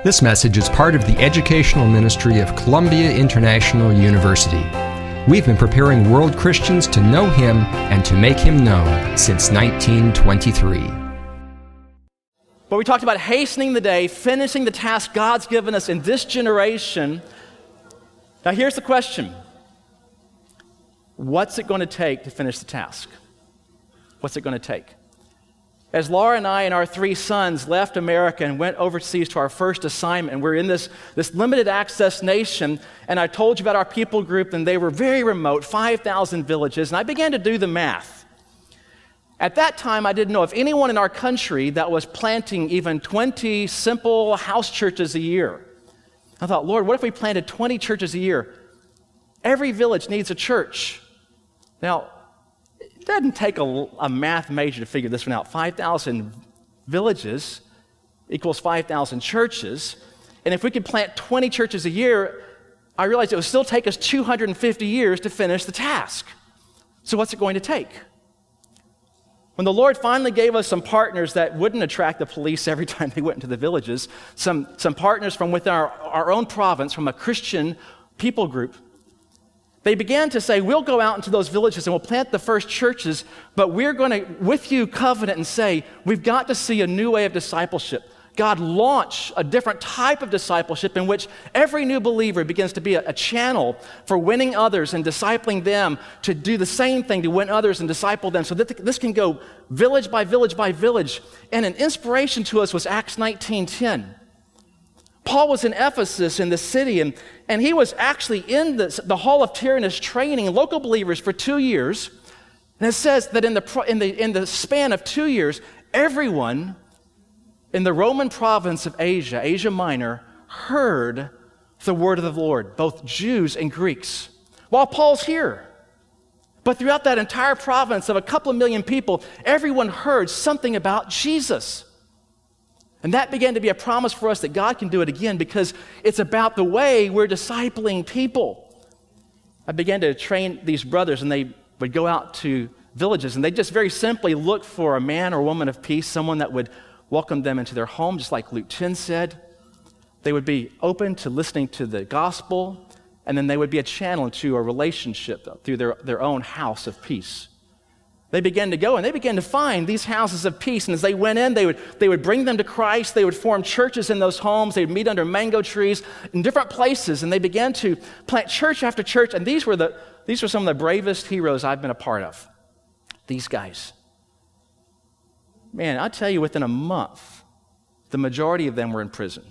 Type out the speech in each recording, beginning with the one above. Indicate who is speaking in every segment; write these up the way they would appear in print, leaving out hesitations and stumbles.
Speaker 1: This message is part of the educational ministry of Columbia International University. We've been preparing world Christians to know Him and to make Him known since 1923.
Speaker 2: But we talked about hastening the day, finishing the task God's given us in this generation. Now here's the question. What's it going to take to finish the task? What's it going to take? As Laura and I and our three sons left America and went overseas to our first assignment, and we're in this limited access nation, and I told you about our people group, and they were very remote, 5,000 villages, and I began to do the math. At that time, I didn't know of anyone in our country that was planting even 20 simple house churches a year. I thought, Lord, what if we planted 20 churches a year? Every village needs a church. Now, it doesn't take a math major to figure this one out. 5,000 villages equals 5,000 churches. And if we could plant 20 churches a year, I realized it would still take us 250 years to finish the task. So what's it going to take? When the Lord finally gave us some partners that wouldn't attract the police every time they went into the villages, some partners from within our own province, from a Christian people group, they began to say, we'll go out into those villages and we'll plant the first churches, but we're going to, with you, covenant and say, we've got to see a new way of discipleship. God launched a different type of discipleship in which every new believer begins to be a channel for winning others and discipling them to do the same thing, to win others and disciple them, so that this can go village by village by village. And an inspiration to us was Acts 19:10. Paul was in Ephesus in the city, and he was actually in the Hall of Tyrannus training local believers for 2 years. And it says that in the span of 2 years, everyone in the Roman province of Asia Minor, heard the word of the Lord, both Jews and Greeks, while Paul's here. But throughout that entire province of a couple of million people, everyone heard something about Jesus. And that began to be a promise for us that God can do it again, because it's about the way we're discipling people. I began to train these brothers, and they would go out to villages, and they just very simply look for a man or woman of peace, someone that would welcome them into their home, just like Luke 10 said. They would be open to listening to the gospel, and then they would be a channel into a relationship through their own house of peace. They began to go and they began to find these houses of peace. And as they went in, they would bring them to Christ. They would form churches in those homes. They would meet under mango trees in different places. And they began to plant church after church. And these were some of the bravest heroes I've been a part of. These guys. Man, I tell you, within a month, the majority of them were in prison.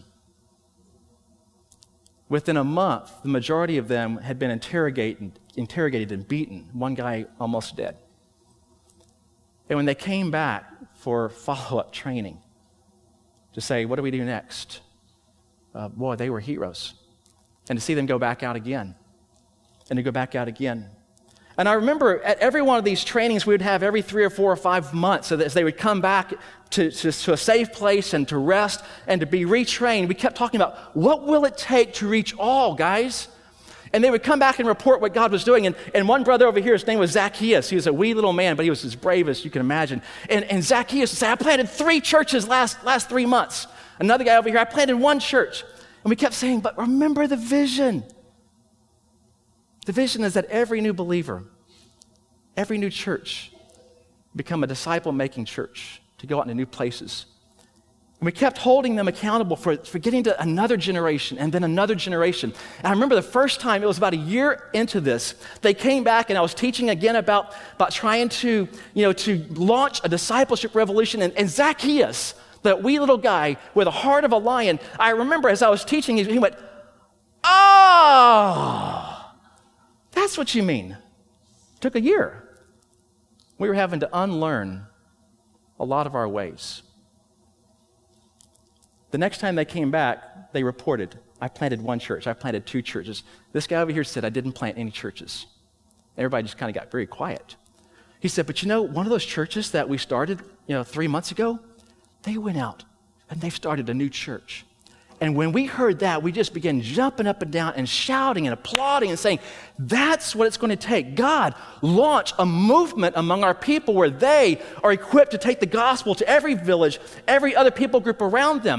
Speaker 2: Within a month, the majority of them had been interrogated and beaten. One guy almost dead. And when they came back for follow-up training to say, what do we do next? Boy, they were heroes. And to see them go back out again and to go back out again. And I remember at every one of these trainings we would have every 3 or 4 or 5 months, so that as they would come back to a safe place and to rest and to be retrained, we kept talking about what will it take to reach all, guys? And they would come back and report what God was doing. And one brother over here, his name was Zacchaeus. He was a wee little man, but he was as brave as you can imagine. And Zacchaeus would say, I planted 3 churches last 3 months. Another guy over here, I planted 1 church. And we kept saying, but remember the vision. The vision is that every new believer, every new church, become a disciple-making church to go out into new places. And we kept holding them accountable for getting to another generation and then another generation. And I remember the first time, it was about a year into this, they came back and I was teaching again about trying to launch a discipleship revolution. And Zacchaeus, that wee little guy with a heart of a lion, I remember as I was teaching, he went, oh, that's what you mean. It took a year. We were having to unlearn a lot of our ways. The next time they came back, they reported, I planted 1 church, I planted 2 churches. This guy over here said, I didn't plant any churches. Everybody just kind of got very quiet. He said, but one of those churches that we started 3 months ago, they went out and they've started a new church. And when we heard that, we just began jumping up and down and shouting and applauding and saying, that's what it's going to take. God, launch a movement among our people where they are equipped to take the gospel to every village, every other people group around them.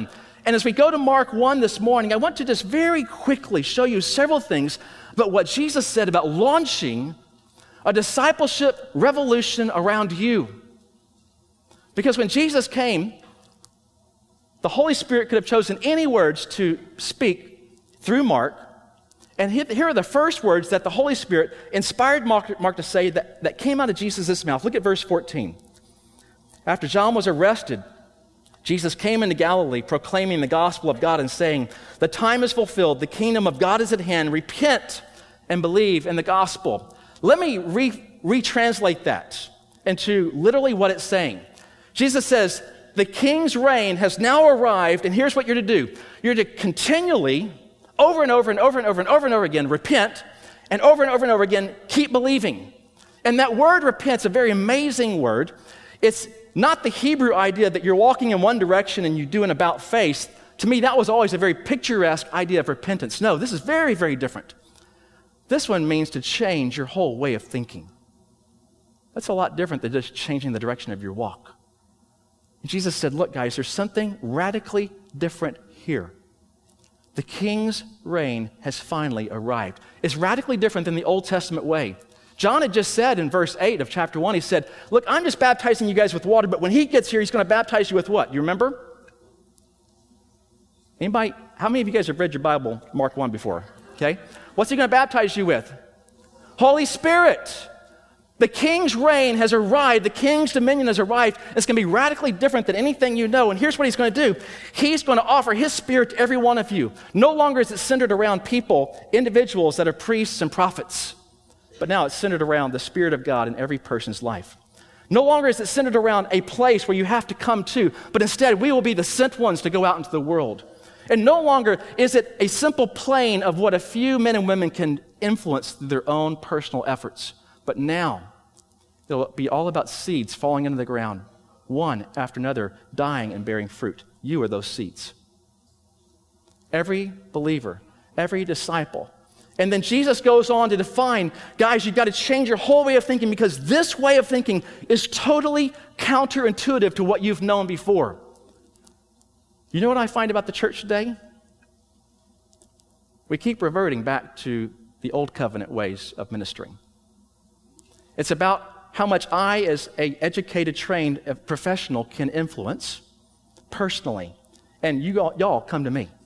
Speaker 2: And as we go to Mark 1 this morning, I want to just very quickly show you several things about what Jesus said about launching a discipleship revolution around you. Because when Jesus came, the Holy Spirit could have chosen any words to speak through Mark. And here are the first words that the Holy Spirit inspired Mark to say that came out of Jesus' mouth. Look at verse 14. After John was arrested, Jesus came into Galilee proclaiming the gospel of God and saying, "The time is fulfilled, the kingdom of God is at hand. Repent and believe in the gospel." Let me retranslate that into literally what it's saying. Jesus says, the king's reign has now arrived, and here's what you're to do. You're to continually, over and over and over and over and over and over again, repent, and over and over again, keep believing. And that word repent is a very amazing word. It's not the Hebrew idea that you're walking in one direction and you do an about face. To me, that was always a very picturesque idea of repentance. No, this is very, very different. This one means to change your whole way of thinking. That's a lot different than just changing the direction of your walk. And Jesus said, look, guys, there's something radically different here. The king's reign has finally arrived. It's radically different than the Old Testament way. John had just said in verse 8 of chapter 1, he said, look, I'm just baptizing you guys with water, but when he gets here, he's going to baptize you with what? You remember? Anybody? How many of you guys have read your Bible, Mark 1, before? Okay. What's he going to baptize you with? Holy Spirit. The king's reign has arrived. The king's dominion has arrived. It's going to be radically different than anything you know. And here's what he's going to do. He's going to offer his Spirit to every one of you. No longer is it centered around people, individuals that are priests and prophets. But now it's centered around the Spirit of God in every person's life. No longer is it centered around a place where you have to come to, but instead we will be the sent ones to go out into the world. And no longer is it a simple plane of what a few men and women can influence through their own personal efforts. But now, it'll be all about seeds falling into the ground, one after another, dying and bearing fruit. You are those seeds. Every believer, every disciple. And then Jesus goes on to define, guys, you've got to change your whole way of thinking because this way of thinking is totally counterintuitive to what you've known before. You know what I find about the church today? We keep reverting back to the old covenant ways of ministering. It's about how much I, as an educated, trained professional, can influence personally. And y'all come to me.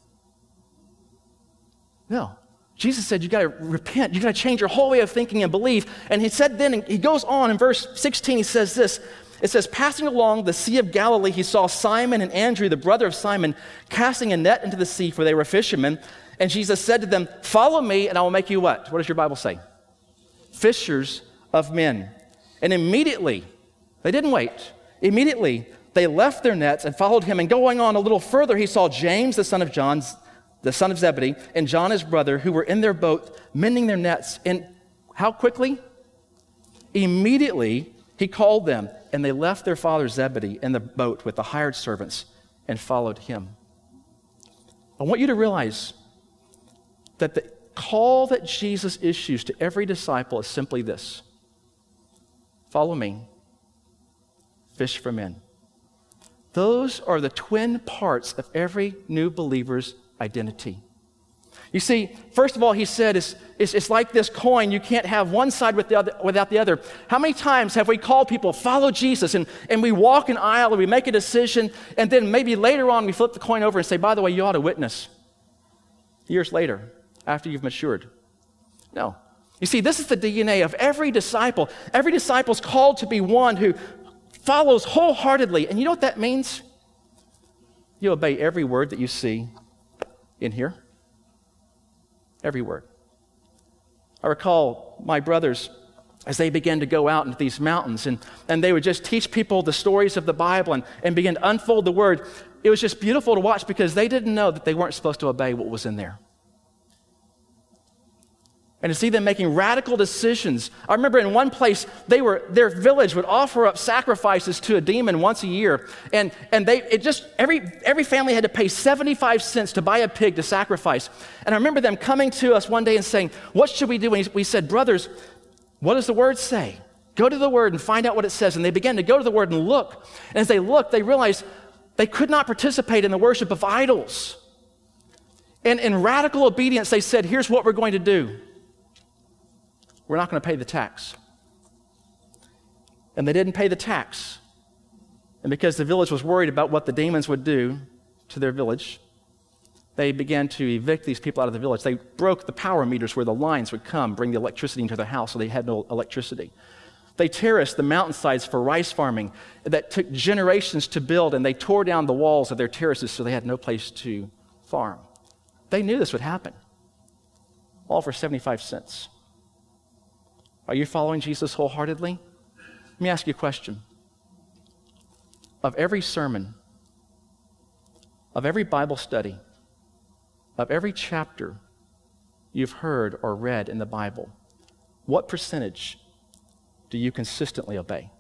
Speaker 2: No. Jesus said you got to repent. You got to change your whole way of thinking and believe. And he said then, and he goes on in verse 16, he says this. It says, passing along the Sea of Galilee, he saw Simon and Andrew, the brother of Simon, casting a net into the sea, for they were fishermen. And Jesus said to them, follow me, and I will make you what? What does your Bible say? Fishers of men. And immediately, they didn't wait. Immediately, they left their nets and followed him. And going on a little further, he saw James, the son of Zebedee, and John, his brother, who were in their boat, mending their nets. And how quickly? Immediately, he called them, and they left their father Zebedee in the boat with the hired servants and followed him. I want you to realize that the call that Jesus issues to every disciple is simply this. Follow me. Fish for men. Those are the twin parts of every new believer's identity. You see, first of all, he said, it's like this coin. You can't have one side without the other. How many times have we called people, follow Jesus, and we walk an aisle and we make a decision, and then maybe later on we flip the coin over and say, by the way, you ought to witness years later after you've matured? No. You see, this is the DNA of every disciple. Every disciple is called to be one who follows wholeheartedly. And you know what that means? You obey every word that you see in here. Every word. I recall my brothers as they began to go out into these mountains and they would just teach people the stories of the Bible and begin to unfold the word. It was just beautiful to watch because they didn't know that they weren't supposed to obey what was in there. And to see them making radical decisions. I remember in one place, their village would offer up sacrifices to a demon once a year. And every family had to pay 75 cents to buy a pig to sacrifice. And I remember them coming to us one day and saying, what should we do? And we said, brothers, what does the word say? Go to the word and find out what it says. And they began to go to the word and look. And as they looked, they realized They could not participate in the worship of idols. And in radical obedience, they said, here's what we're going to do. We're not going to pay the tax. And they didn't pay the tax. And because the village was worried about what the demons would do to their village, they began to evict these people out of the village. They broke the power meters where the lines would come, bring the electricity into their house, so they had no electricity. They terraced the mountainsides for rice farming that took generations to build, and they tore down the walls of their terraces so they had no place to farm. They knew this would happen, all for 75 cents. Are you following Jesus wholeheartedly? Let me ask you a question. Of every sermon, of every Bible study, of every chapter you've heard or read in the Bible, what percentage do you consistently obey?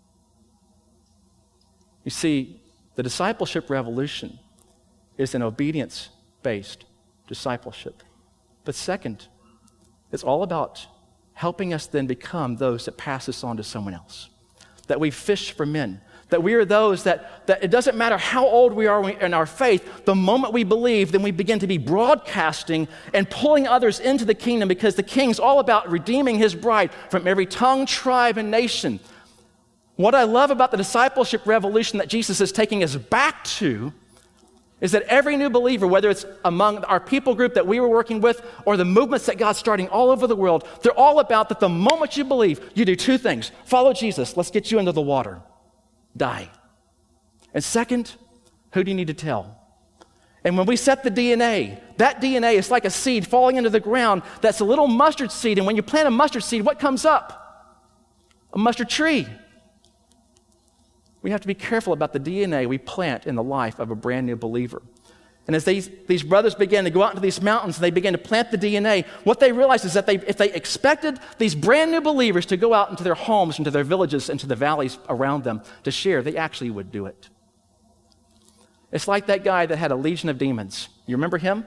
Speaker 2: You see, the discipleship revolution is an obedience-based discipleship. But second, it's all about helping us then become those that pass this on to someone else. That we fish for men. That we are those that it doesn't matter how old we are in our faith, the moment we believe, then we begin to be broadcasting and pulling others into the kingdom, because the king's all about redeeming his bride from every tongue, tribe, and nation. What I love about the discipleship revolution that Jesus is taking us back to is that every new believer, whether it's among our people group that we were working with or the movements that God's starting all over the world, they're all about that the moment you believe, you do two things. Follow Jesus. Let's get you into the water. Die. And second, who do you need to tell? And when we set the DNA, that DNA is like a seed falling into the ground that's a little mustard seed. And when you plant a mustard seed, what comes up? A mustard tree. We have to be careful about the DNA we plant in the life of a brand new believer. And as these brothers began to go out into these mountains and they began to plant the DNA, what they realized is that if they expected these brand new believers to go out into their homes, into their villages, into the valleys around them to share, they actually would do it. It's like that guy that had a legion of demons. You remember him?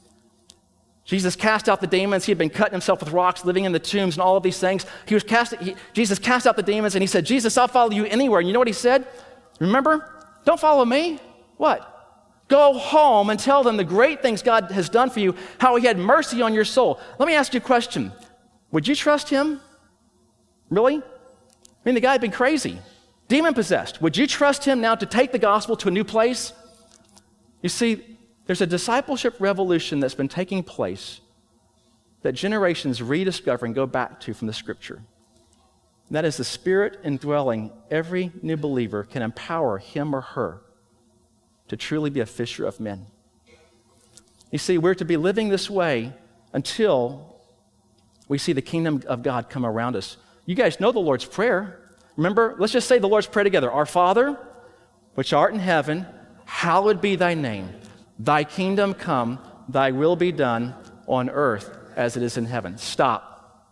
Speaker 2: Jesus cast out the demons. He had been cutting himself with rocks, living in the tombs and all of these things. Jesus cast out the demons and he said, Jesus, I'll follow you anywhere. And you know what he said? Remember? Don't follow me. What? Go home and tell them the great things God has done for you, how he had mercy on your soul. Let me ask you a question. Would you trust him? Really? I mean, the guy had been crazy, demon-possessed. Would you trust him now to take the gospel to a new place? You see, there's a discipleship revolution that's been taking place that generations rediscover and go back to from the Scripture. And that is the Spirit indwelling every new believer can empower him or her to truly be a fisher of men. You see, we're to be living this way until we see the kingdom of God come around us. You guys know the Lord's Prayer. Remember, let's just say the Lord's Prayer together. Our Father, which art in heaven, hallowed be thy name. Thy kingdom come, thy will be done on earth as it is in heaven. Stop.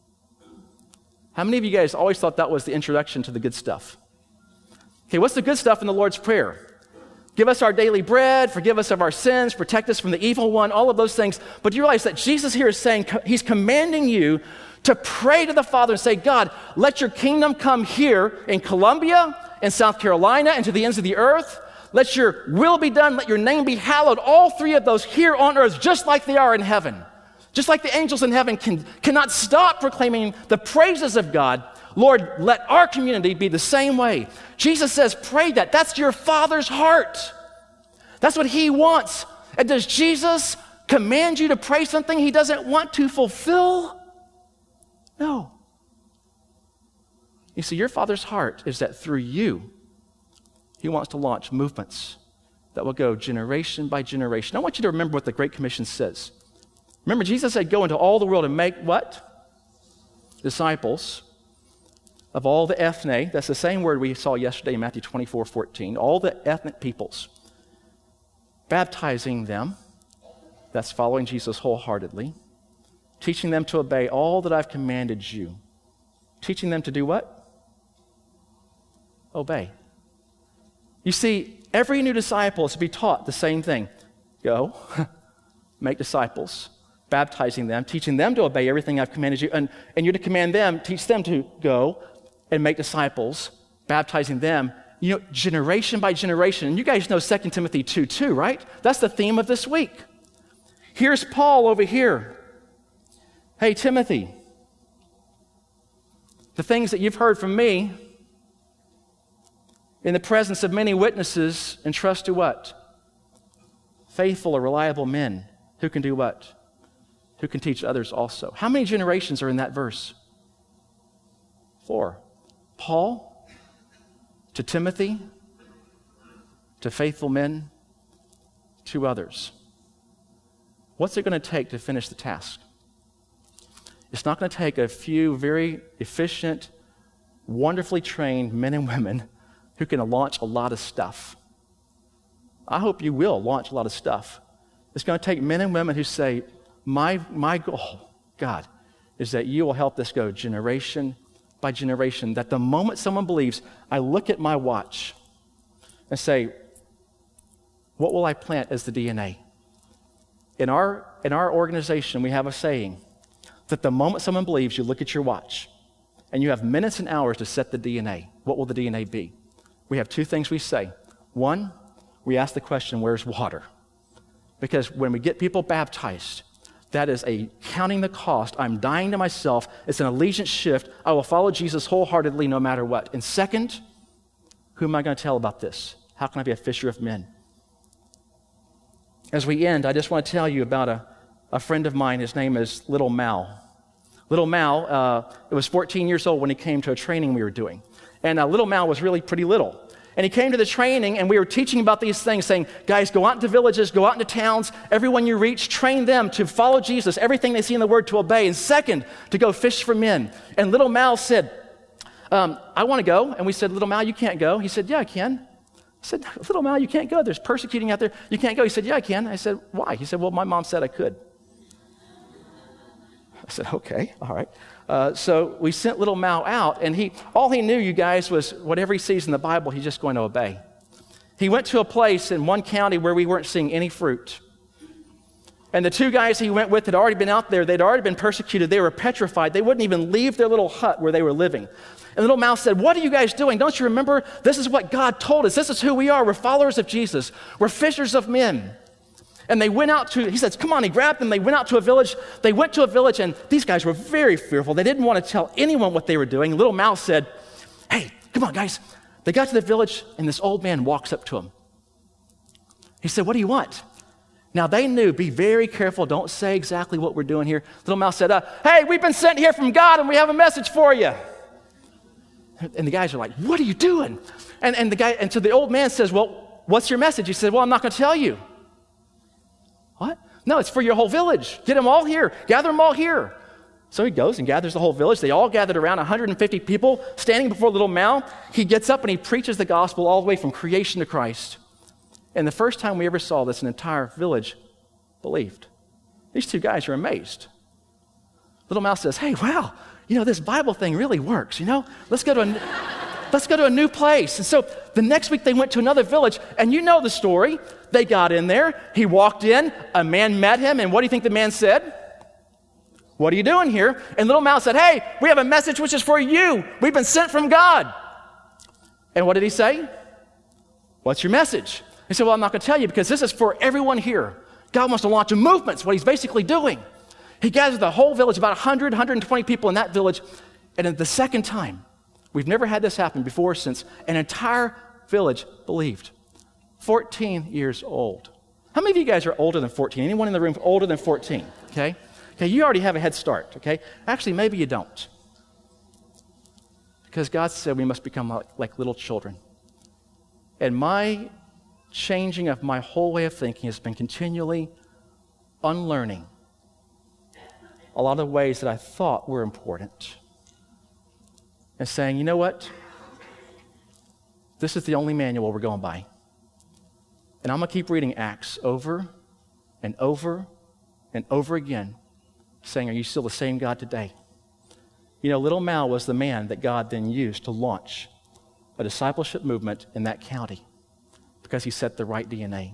Speaker 2: How many of you guys always thought that was the introduction to the good stuff? Okay, what's the good stuff in the Lord's Prayer? Give us our daily bread, forgive us of our sins, protect us from the evil one, all of those things. But you realize that Jesus here is saying, he's commanding you to pray to the Father and say, God, let your kingdom come here in Columbia, in South Carolina, and to the ends of the earth. Let your will be done, let your name be hallowed. All three of those here on earth, just like they are in heaven. Just like the angels in heaven cannot stop proclaiming the praises of God. Lord, let our community be the same way. Jesus says, pray that. That's your Father's heart. That's what he wants. And does Jesus command you to pray something he doesn't want to fulfill? No. You see, your Father's heart is that through you, he wants to launch movements that will go generation by generation. I want you to remember what the Great Commission says. Remember, Jesus said, go into all the world and make what? Disciples of all the ethne. That's the same word we saw yesterday in Matthew 24:14. All the ethnic peoples. Baptizing them. That's following Jesus wholeheartedly. Teaching them to obey all that I've commanded you. Teaching them to do what? Obey. You see, every new disciple is to be taught the same thing. Go, make disciples, baptizing them, teaching them to obey everything I've commanded you, and you're to command them, teach them to go and make disciples, baptizing them, generation by generation. And you guys know 2 Timothy 2:2, right? That's the theme of this week. Here's Paul over here. Hey, Timothy, the things that you've heard from me in the presence of many witnesses, entrust to what? Faithful or reliable men who can do what? Who can teach others also. How many generations are in that verse? 4. Paul to Timothy, to faithful men, to others. What's it going to take to finish the task? It's not going to take a few very efficient, wonderfully trained men and women who can launch a lot of stuff. I hope you will launch a lot of stuff. It's going to take men and women who say, my goal, God, is that you will help this go generation by generation, that the moment someone believes, I look at my watch and say, what will I plant as the DNA? In our organization, we have a saying that the moment someone believes, you look at your watch and you have minutes and hours to set the DNA. What will the DNA be? We have 2 things we say. 1, we ask the question, where's water? Because when we get people baptized, that is a counting the cost. I'm dying to myself. It's an allegiance shift. I will follow Jesus wholeheartedly no matter what. And 2nd, who am I going to tell about this? How can I be a fisher of men? As we end, I just want to tell you about a friend of mine. His name is Little Mal. Little Mal, it was 14 years old when he came to a training we were doing. And Little Mal was really pretty little. And he came to the training, and we were teaching about these things, saying, guys, go out into villages, go out into towns, everyone you reach, train them to follow Jesus, everything they see in the Word to obey, and 2nd, to go fish for men. And Little Mal said, I want to go. And we said, Little Mal, you can't go. He said, yeah, I can. I said, Little Mal, you can't go. There's persecuting out there. You can't go. He said, yeah, I can. I said, why? He said, well, my mom said I could. I said, okay, all right. So we sent Little Mal out, and all he knew, you guys, was whatever he sees in the Bible, he's just going to obey. He went to a place in one county where we weren't seeing any fruit. And the 2 guys he went with had already been out there. They'd already been persecuted. They were petrified. They wouldn't even leave their little hut where they were living. And Little Mal said, what are you guys doing? Don't you remember? This is what God told us. This is who we are. We're followers of Jesus. We're fishers of men. And they went out he says, come on, he grabbed them. They went out to a village. They went to a village, and these guys were very fearful. They didn't want to tell anyone what they were doing. Little Mal said, hey, come on, guys. They got to the village, and this old man walks up to him. He said, what do you want? Now, they knew, be very careful. Don't say exactly what we're doing here. Little Mal said, hey, we've been sent here from God, and we have a message for you. And the guys are like, what are you doing? And so the old man says, well, what's your message? He said, well, I'm not going to tell you. What? No, it's for your whole village. Get them all here. Gather them all here. So he goes and gathers the whole village. They all gathered around, 150 people standing before Little Mal. He gets up and he preaches the gospel all the way from creation to Christ. And the first time we ever saw this, an entire village believed. These 2 guys are amazed. Little Mal says, hey, wow, this Bible thing really works, Let's go to a new place. And so the next week they went to another village, and you know the story. They got in there. He walked in. A man met him, and what do you think the man said? What are you doing here? And Little Mal said, hey, we have a message which is for you. We've been sent from God. And what did he say? What's your message? He said, well, I'm not going to tell you because this is for everyone here. God wants to launch a movement. It's what he's basically doing. He gathered the whole village, about 100, 120 people in that village. And the 2nd time, we've never had this happen before since, an entire village believed. 14 years old. How many of you guys are older than 14? Anyone in the room older than 14? Okay, you already have a head start, okay? Actually, maybe you don't. Because God said we must become like little children. And my changing of my whole way of thinking has been continually unlearning a lot of ways that I thought were important. And saying, you know what? This is the only manual we're going by. And I'm going to keep reading Acts over and over and over again, saying, are you still the same God today? Little Mal was the man that God then used to launch a discipleship movement in that county because he set the right DNA.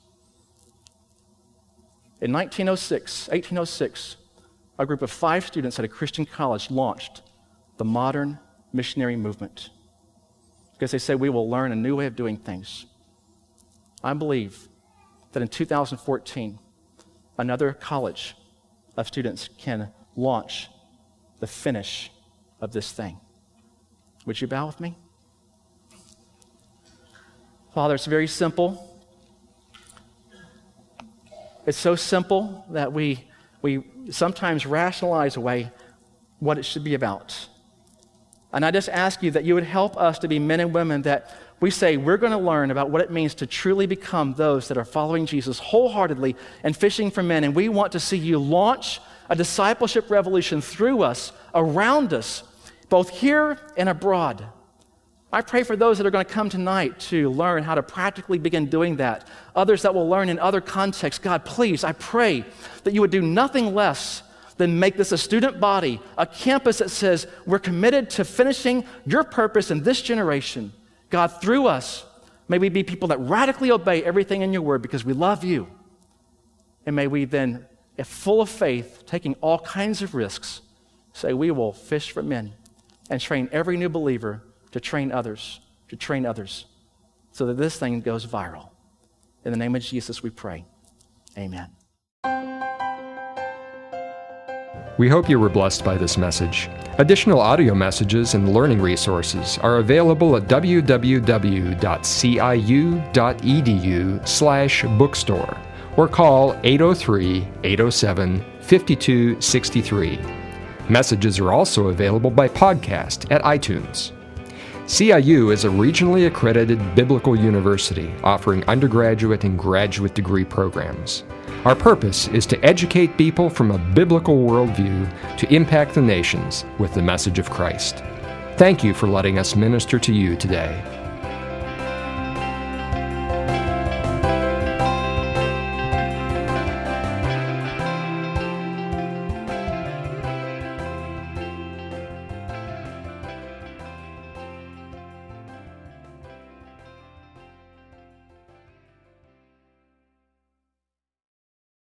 Speaker 2: In 1806, a group of 5 students at a Christian college launched the modern missionary movement. because they say we will learn a new way of doing things. I believe that in 2014, another college of students can launch the finish of this thing. Would you bow with me? Father, it's very simple. It's so simple that we sometimes rationalize away what it should be about. And I just ask you that you would help us to be men and women that we say we're going to learn about what it means to truly become those that are following Jesus wholeheartedly and fishing for men. And we want to see you launch a discipleship revolution through us, around us, both here and abroad. I pray for those that are going to come tonight to learn how to practically begin doing that. Others that will learn in other contexts. God, please, I pray that you would do nothing less than make this a student body, a campus that says we're committed to finishing your purpose in this generation. God, through us, may we be people that radically obey everything in your word because we love you. And may we then, if full of faith, taking all kinds of risks, say we will fish for men and train every new believer to train others, so that this thing goes viral. In the name of Jesus we pray. Amen.
Speaker 1: We hope you were blessed by this message. Additional audio messages and learning resources are available at www.ciu.edu/bookstore or call 803-807-5263. Messages are also available by podcast at iTunes. CIU is a regionally accredited biblical university offering undergraduate and graduate degree programs. Our purpose is to educate people from a biblical worldview to impact the nations with the message of Christ. Thank you for letting us minister to you today.